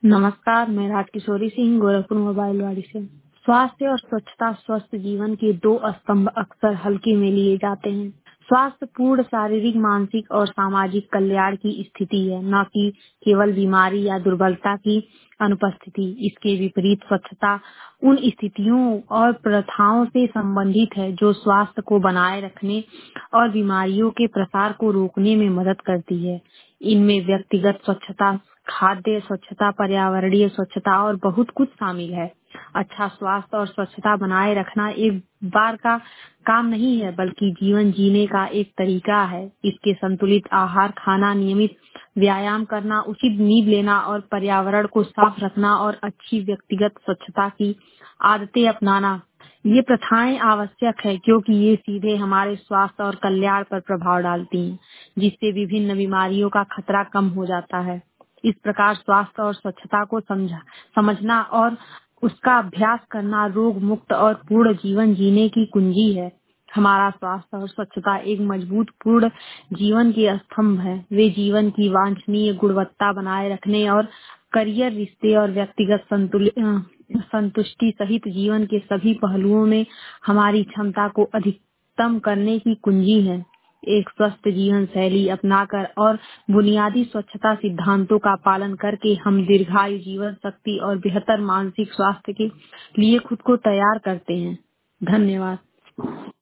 नमस्कार, मैं राजकिशोरी सिंह गोरखपुर मोबाइल वाड़ी से। स्वास्थ्य और स्वच्छता स्वस्थ जीवन के दो स्तंभ अक्सर हल्के में लिए जाते हैं। स्वास्थ्य पूर्ण शारीरिक, मानसिक और सामाजिक कल्याण की स्थिति है, न कि केवल बीमारी या दुर्बलता की अनुपस्थिति। इसके विपरीत स्वच्छता उन स्थितियों और प्रथाओं से संबंधित है जो स्वास्थ्य को बनाए रखने और बीमारियों के प्रसार को रोकने में मदद करती है। इनमें व्यक्तिगत स्वच्छता, खाद्य स्वच्छता, पर्यावरणीय स्वच्छता और बहुत कुछ शामिल है। अच्छा स्वास्थ्य और स्वच्छता बनाए रखना एक बार का काम नहीं है, बल्कि जीवन जीने का एक तरीका है। इसके संतुलित आहार खाना, नियमित व्यायाम करना, उचित नींद लेना और पर्यावरण को साफ रखना और अच्छी व्यक्तिगत स्वच्छता की आदतें अपनाना, ये प्रथाएं आवश्यक है क्योंकि ये सीधे हमारे स्वास्थ्य और कल्याण पर प्रभाव डालती हैं, जिससे विभिन्न बीमारियों का खतरा कम हो जाता है। इस प्रकार स्वास्थ्य और स्वच्छता को समझना और उसका अभ्यास करना रोग मुक्त और पूर्ण जीवन जीने की कुंजी है। हमारा स्वास्थ्य और स्वच्छता एक मजबूत पूर्ण जीवन के स्तंभ है। वे जीवन की वांछनीय गुणवत्ता बनाए रखने और करियर, रिश्ते और व्यक्तिगत संतुष्टि सहित जीवन के सभी पहलुओं में हमारी क्षमता को अधिकतम करने की कुंजी है। एक स्वस्थ जीवन शैली अपनाकर और बुनियादी स्वच्छता सिद्धांतों का पालन करके हम दीर्घायु, जीवन शक्ति और बेहतर मानसिक स्वास्थ्य के लिए खुद को तैयार करते हैं। धन्यवाद।